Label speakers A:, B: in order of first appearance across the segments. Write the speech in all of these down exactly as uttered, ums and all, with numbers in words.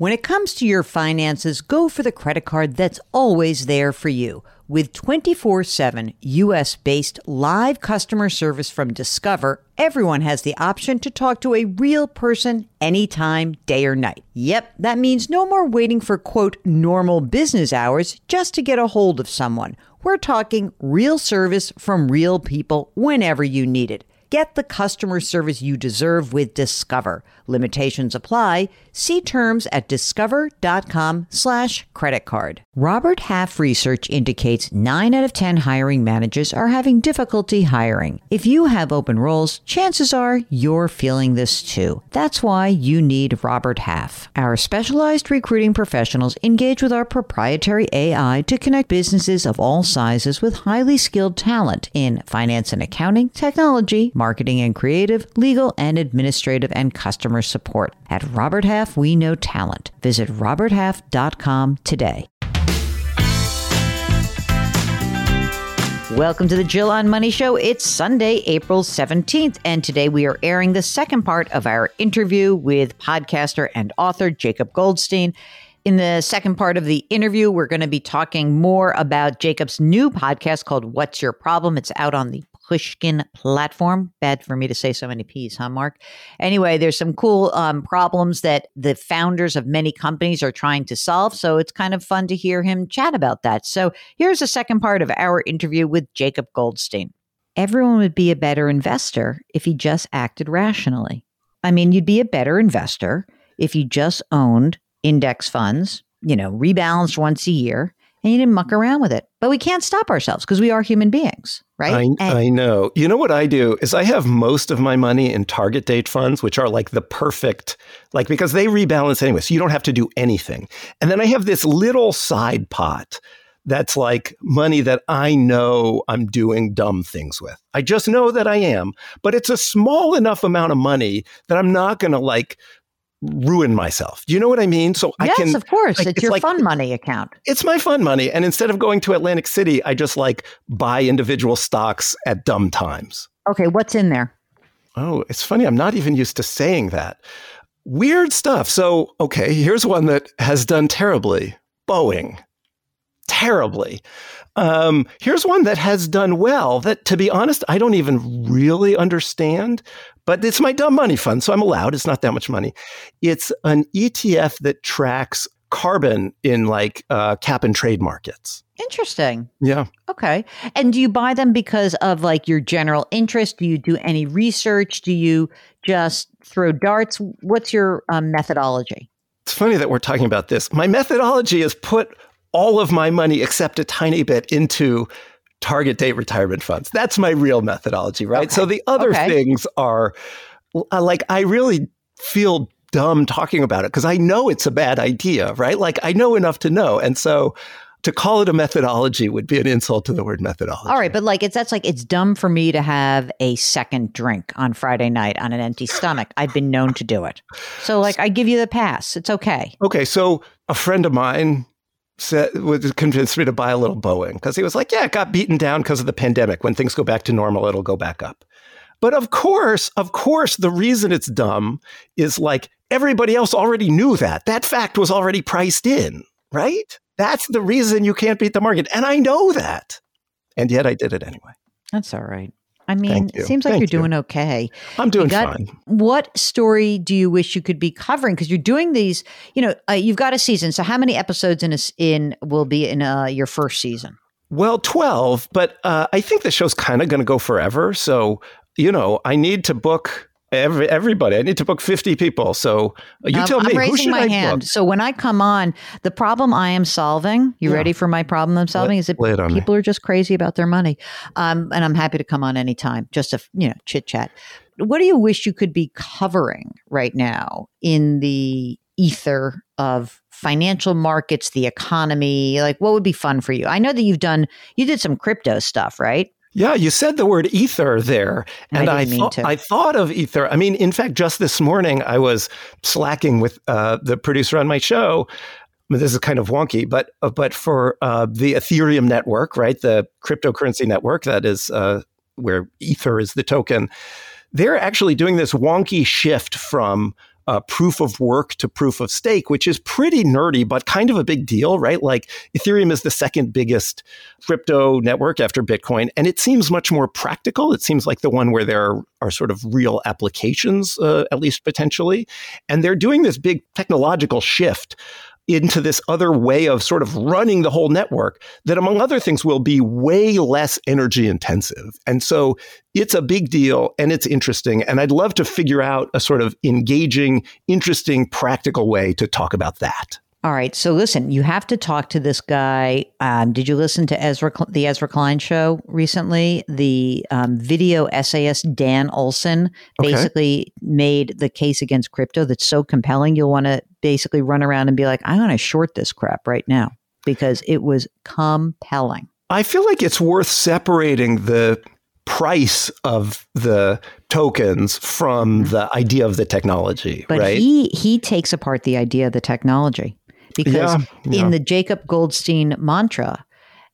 A: When it comes to your finances, go for the credit card that's always there for you. With twenty-four seven U S-based live customer service from Discover, everyone has the option to talk to a real person anytime, day or night. Yep, that means no more waiting for, quote, normal business hours just to get a hold of someone. We're talking real service from real people whenever you need it. Get the customer service you deserve with Discover. Limitations apply. See terms at discover.com slash credit card. Robert Half research indicates nine out of ten hiring managers are having difficulty hiring. If you have open roles, chances are you're feeling this too. That's why you need Robert Half. Our specialized recruiting professionals engage with our proprietary A I to connect businesses of all sizes with highly skilled talent in finance and accounting, technology, marketing and creative, legal and administrative, and customer support. At Robert Half, we know talent. Visit robert half dot com today. Welcome to the Jill on Money Show. It's Sunday, April seventeenth, and today we are airing the second part of our interview with podcaster and author Jacob Goldstein. In the second part of the interview, we're going to be talking more about Jacob's new podcast called What's Your Problem? It's out on the Pushkin platform. Bad for me to say so many P's, huh, Mark? Anyway, there's some cool um, problems that the founders of many companies are trying to solve. So it's kind of fun to hear him chat about that. So here's the second part of our interview with Jacob Goldstein. Everyone would be a better investor if he just acted rationally. I mean, you'd be a better investor if you just owned index funds, you know, rebalanced once a year, and you didn't muck around with it. But we can't stop ourselves because we are human beings, right?
B: I,
A: and-
B: I know. You know what I do is I have most of my money in target date funds, which are like the perfect, like, because they rebalance anyway, so you don't have to do anything. And then I have this little side pot that's like money that I know I'm doing dumb things with. I just know that I am, but it's a small enough amount of money that I'm not going to like ruin myself. Do you know what I mean? So I
A: yes,
B: can.
A: Yes, of course.
B: Like,
A: it's, it's
B: your
A: like,
B: fun
A: money account.
B: It's my fun money. And instead of going to Atlantic City, I just like buy individual stocks at dumb times.
A: Okay, what's in there?
B: Oh, it's funny. I'm not even used to saying that. Weird stuff. So, okay, here's one that has done terribly. Boeing. Terribly. Um, here's one that has done well that, to be honest, I don't even really understand, but it's my dumb money fund, so I'm allowed. It's not that much money. It's an E T F that tracks carbon in like uh, cap and trade markets.
A: Interesting.
B: Yeah.
A: Okay. And do you buy them because of like your general interest? Do you do any research? Do you just throw darts? What's your um, methodology?
B: It's funny that we're talking about this. My methodology is put all of my money except a tiny bit into target date retirement funds. That's my real methodology, right? Okay. So the other okay. things are uh, like, I really feel dumb talking about it because I know it's a bad idea, right? Like I know enough to know. And so to call it a methodology would be an insult to the word methodology.
A: All right. But like, it's, that's like, it's dumb for me to have a second drink on Friday night on an empty stomach. I've been known to do it. So like, I give you the pass. It's okay.
B: Okay. So a friend of mine said, would convince me to buy a little Boeing because he was like, yeah, it got beaten down because of the pandemic. When things go back to normal, it'll go back up. But of course, of course, the reason it's dumb is like everybody else already knew that. That fact was already priced in, right? That's the reason you can't beat the market. And I know that. And yet I did it anyway.
A: That's all right. I mean, it seems like
B: Thank
A: you're
B: you.
A: doing okay.
B: I'm doing
A: got,
B: fine.
A: What story do you wish you could be covering? Because you're doing these, you know, uh, you've got a season. So how many episodes in a, in will be in uh, your first season?
B: Well, twelve, but uh, I think the show's kind of going to go forever. So, you know, I need to book every, everybody. I need to book fifty people. So you
A: um,
B: tell me,
A: I'm raising
B: who should
A: my
B: I
A: hand.
B: book?
A: So when I come on, the problem I am solving, you
B: Yeah.
A: ready for my problem I'm solving,
B: Lay-
A: is that
B: lay it on me.
A: people are just crazy about their money. Um, and I'm happy to come on anytime, just to, you know, chit chat. What do you wish you could be covering right now in the ether of financial markets, the economy? Like, what would be fun for you? I know that you've done, you did some crypto stuff, right?
B: Yeah, you said the word ether there.
A: And
B: And
A: I
B: I,
A: didn't mean
B: thought
A: to.
B: I thought of ether. I mean, in fact, just this morning, I was slacking with uh, the producer on my show. I mean, this is kind of wonky, but uh, but for uh, the Ethereum network, right, the cryptocurrency network that is uh, where ether is the token, they're actually doing this wonky shift from uh, proof of work to proof of stake, which is pretty nerdy, but kind of a big deal, right? Like Ethereum is the second biggest crypto network after Bitcoin, and it seems much more practical. It seems like the one where there are, are sort of real applications, uh, at least potentially. And they're doing this big technological shift into this other way of sort of running the whole network that, among other things, will be way less energy intensive. And so it's a big deal and it's interesting. And I'd love to figure out a sort of engaging, interesting, practical way to talk about that.
A: All right. So listen, you have to talk to this guy. Um, did you listen to Ezra, the Ezra Klein show recently? The um, video essayist Dan Olson basically okay. made the case against crypto that's so compelling. You'll want to basically run around and be like, I want to short this crap right now because it was compelling.
B: I feel like it's worth separating the price of the tokens from the idea of the technology,
A: but
B: right?
A: he he takes apart the idea of the technology. Because
B: yeah, yeah.
A: in the Jacob Goldstein mantra,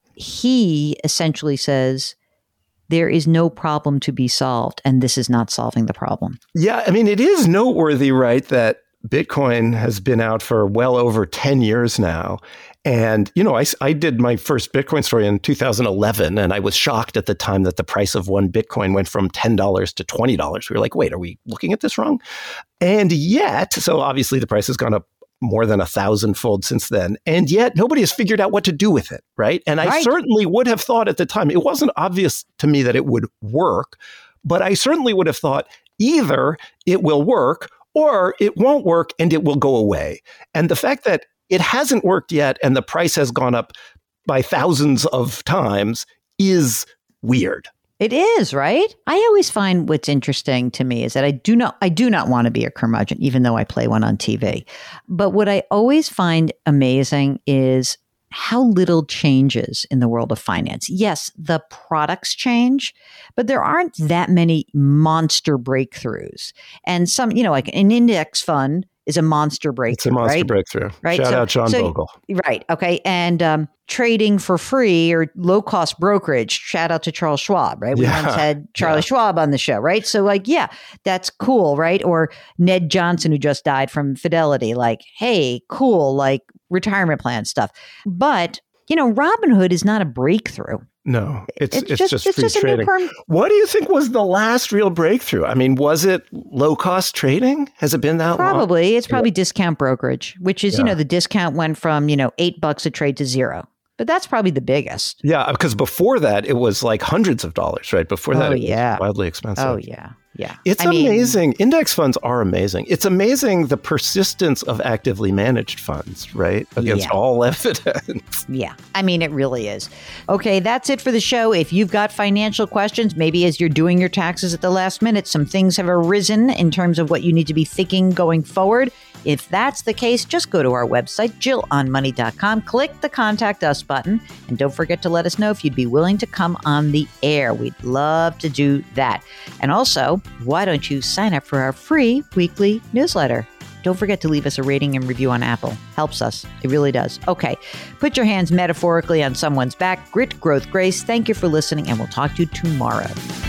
A: he essentially says, there is no problem to be solved, and this is not solving the problem.
B: Yeah, I mean, it is noteworthy, right, that Bitcoin has been out for well over ten years now. And, you know, I, I did my first Bitcoin story in two thousand eleven, and I was shocked at the time that the price of one Bitcoin went from ten dollars to twenty dollars. We were like, wait, are we looking at this wrong? And yet, so obviously the price has gone up more than a thousandfold since then. And yet nobody has figured out what to do with it, right? And I
A: right.
B: certainly would have thought at the time, it wasn't obvious to me that it would work, but I certainly would have thought either it will work or it won't work and it will go away. And the fact that it hasn't worked yet and the price has gone up by thousands of times is weird.
A: It is, right? I always find what's interesting to me is that I do not I do not want to be a curmudgeon, even though I play one on T V. But what I always find amazing is how little changes in the world of finance. Yes, the products change, but there aren't that many monster breakthroughs. And some, you know, like an index fund is a monster breakthrough.
B: It's a monster
A: right?
B: breakthrough.
A: Right?
B: Shout
A: so,
B: out John
A: so,
B: Bogle.
A: Right. Okay. And um, trading for free or low cost brokerage. Shout out to Charles Schwab. Right. We
B: yeah.
A: once had Charlie
B: yeah.
A: Schwab on the show. Right. So like, yeah, that's cool. Right. Or Ned Johnson, who just died from Fidelity. Like, hey, cool. Like retirement plan stuff. But, you know, Robinhood is not a breakthrough.
B: No, it's
A: it's,
B: it's
A: just,
B: just
A: it's
B: free
A: just
B: trading.
A: Perm-
B: what do you think was the last real breakthrough? I mean, was it low cost trading? Has it been that
A: probably,
B: long?
A: Probably. It's probably yeah. discount brokerage, which is, yeah. you know, the discount went from, you know, eight bucks a trade to zero. But that's probably the biggest.
B: Yeah, because before that, it was like hundreds of dollars, right? Before that,
A: oh,
B: it
A: yeah.
B: was wildly expensive.
A: Oh, yeah. Yeah.
B: It's
A: I
B: amazing.
A: Mean,
B: Index funds are amazing. It's amazing the persistence of actively managed funds, right? Against
A: yeah.
B: all evidence.
A: Yeah. I mean, it really is. Okay, that's it for the show. If you've got financial questions, maybe as you're doing your taxes at the last minute, some things have arisen in terms of what you need to be thinking going forward. If that's the case, just go to our website, jill on money dot com, click the Contact Us button, and don't forget to let us know if you'd be willing to come on the air. We'd love to do that. And also, why don't you sign up for our free weekly newsletter? Don't forget to leave us a rating and review on Apple. Helps us. It really does. Okay. Put your hands metaphorically on someone's back. Grit, growth, grace. Thank you for listening, and we'll talk to you tomorrow.